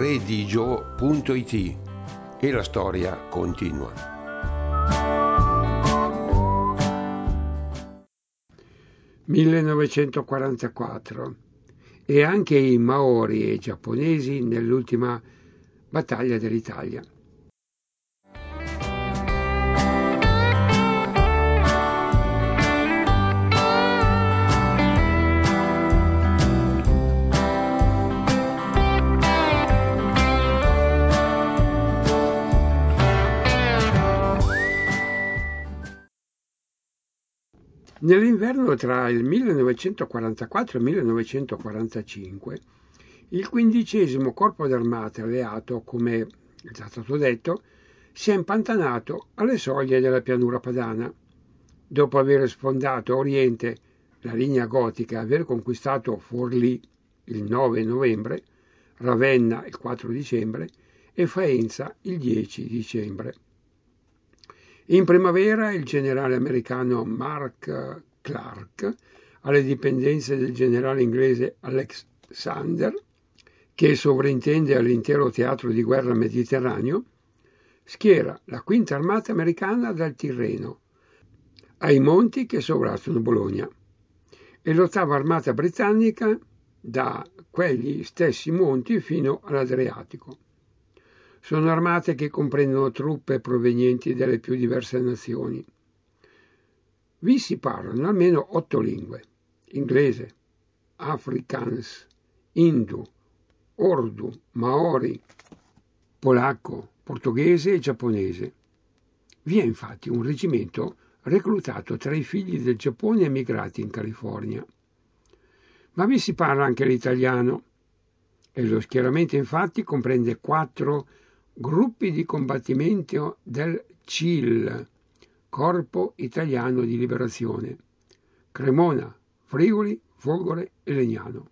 redigio.it e la storia continua. (1944) e anche i Maori e i giapponesi nell'ultima battaglia dell'Italia. Nell'inverno tra il 1944 e il 1945, il 15° Corpo d'Armata alleato, come è già stato detto, si è impantanato alle soglie della pianura padana. Dopo aver sfondato a oriente la linea gotica e aver conquistato Forlì il 9 novembre, Ravenna il 4 dicembre e Faenza il 10 dicembre. In primavera il generale americano Mark Clark, alle dipendenze del generale inglese Alexander, che sovrintende all'intero teatro di guerra mediterraneo, schiera la quinta armata americana dal Tirreno ai monti che sovrastano Bologna e l'ottava armata britannica da quegli stessi monti fino all'Adriatico. Sono armate che comprendono truppe provenienti dalle più diverse nazioni. Vi si parlano almeno 8 lingue: inglese, afrikaans, hindu, urdu, maori, polacco, portoghese e giapponese. Vi è infatti un reggimento reclutato tra i figli del Giappone emigrati in California. Ma vi si parla anche l'italiano e lo schieramento infatti comprende 4 gruppi di combattimento del CIL, Corpo Italiano di Liberazione: Cremona, Friuli, Folgore e Legnano.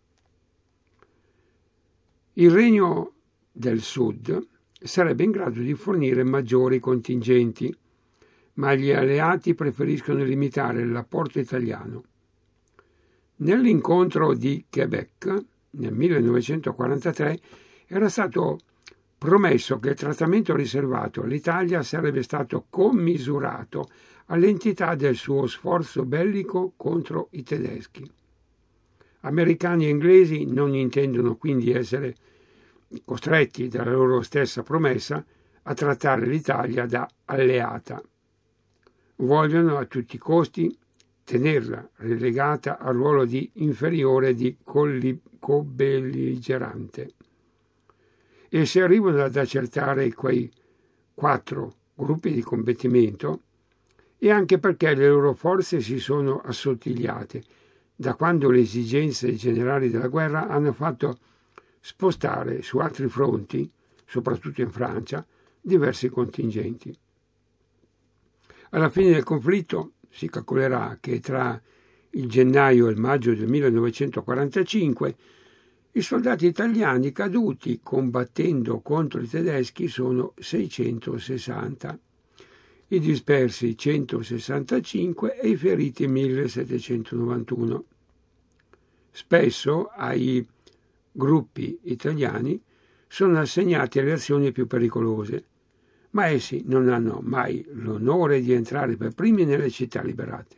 Il Regno del Sud sarebbe in grado di fornire maggiori contingenti, ma gli alleati preferiscono limitare l'apporto italiano. Nell'incontro di Quebec nel 1943 era stato promesso che il trattamento riservato all'Italia sarebbe stato commisurato all'entità del suo sforzo bellico contro i tedeschi. Americani e inglesi non intendono quindi essere costretti dalla loro stessa promessa a trattare l'Italia da alleata. Vogliono a tutti i costi tenerla relegata al ruolo di inferiore di co-belligerante. E se arrivano ad accertare quei 4 gruppi di combattimento, è anche perché le loro forze si sono assottigliate da quando le esigenze generali della guerra hanno fatto spostare su altri fronti, soprattutto in Francia, diversi contingenti. Alla fine del conflitto si calcolerà che tra il gennaio e il maggio del 1945 i soldati italiani caduti combattendo contro i tedeschi sono 660, i dispersi 165 e i feriti 1791. Spesso ai gruppi italiani sono assegnate le azioni più pericolose, ma essi non hanno mai l'onore di entrare per primi nelle città liberate.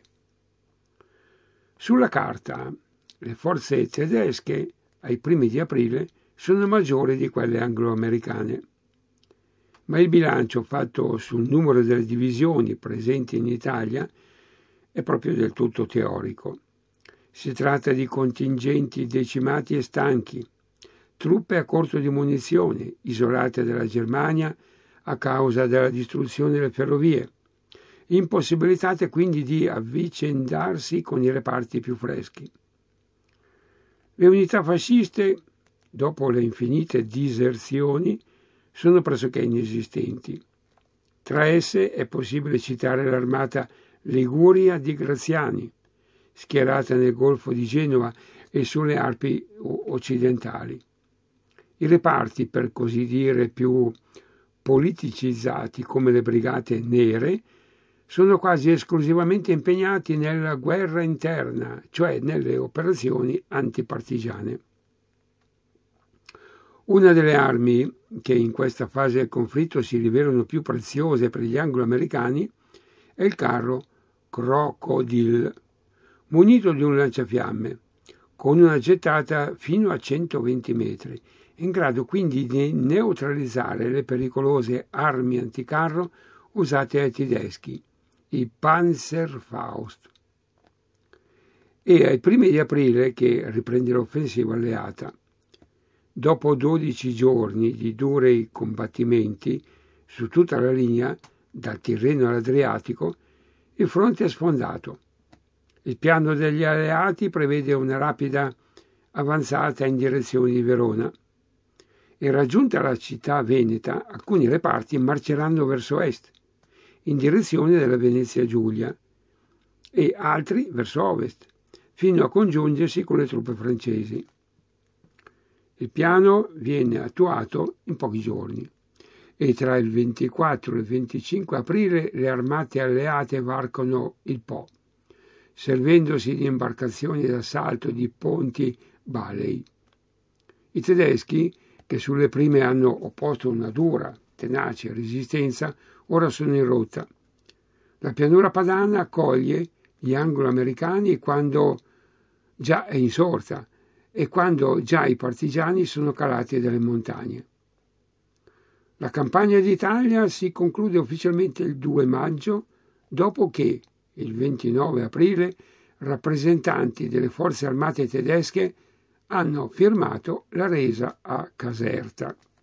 Sulla carta, le forze tedesche ai primi di aprile sono maggiori di quelle anglo-americane, ma il bilancio fatto sul numero delle divisioni presenti in Italia è proprio del tutto teorico. Si tratta di contingenti decimati e stanchi, truppe a corto di munizioni, isolate dalla Germania a causa della distruzione delle ferrovie, impossibilitate quindi di avvicendarsi con i reparti più freschi. Le unità fasciste, dopo le infinite diserzioni, sono pressoché inesistenti. Tra esse è possibile citare l'armata Liguria di Graziani, schierata nel Golfo di Genova e sulle Alpi occidentali. I reparti, per così dire, più politicizzati, come le Brigate Nere, sono quasi esclusivamente impegnati nella guerra interna, cioè nelle operazioni antipartigiane. Una delle armi che in questa fase del conflitto si rivelano più preziose per gli anglo-americani è il carro Crocodile, munito di un lanciafiamme, con una gettata fino a 120 metri, in grado quindi di neutralizzare le pericolose armi anticarro usate dai tedeschi, i Panzerfaust. È ai primi di aprile che riprende l'offensiva alleata. Dopo 12 giorni di duri combattimenti su tutta la linea, dal Tirreno all'Adriatico, il fronte è sfondato. Il piano degli alleati prevede una rapida avanzata in direzione di Verona e raggiunta la città veneta, alcuni reparti marceranno verso est, in direzione della Venezia Giulia, e altri verso ovest, fino a congiungersi con le truppe francesi. Il piano viene attuato in pochi giorni e tra il 24 e il 25 aprile le armate alleate varcano il Po, servendosi di imbarcazioni d'assalto di ponti balei. I tedeschi, che sulle prime hanno opposto una dura, tenace resistenza, ora sono in rotta. La pianura padana accoglie gli anglo-americani quando già è insorta e quando già i partigiani sono calati dalle montagne. La campagna d'Italia si conclude ufficialmente il 2 maggio, dopo che, il 29 aprile, rappresentanti delle forze armate tedesche hanno firmato la resa a Caserta.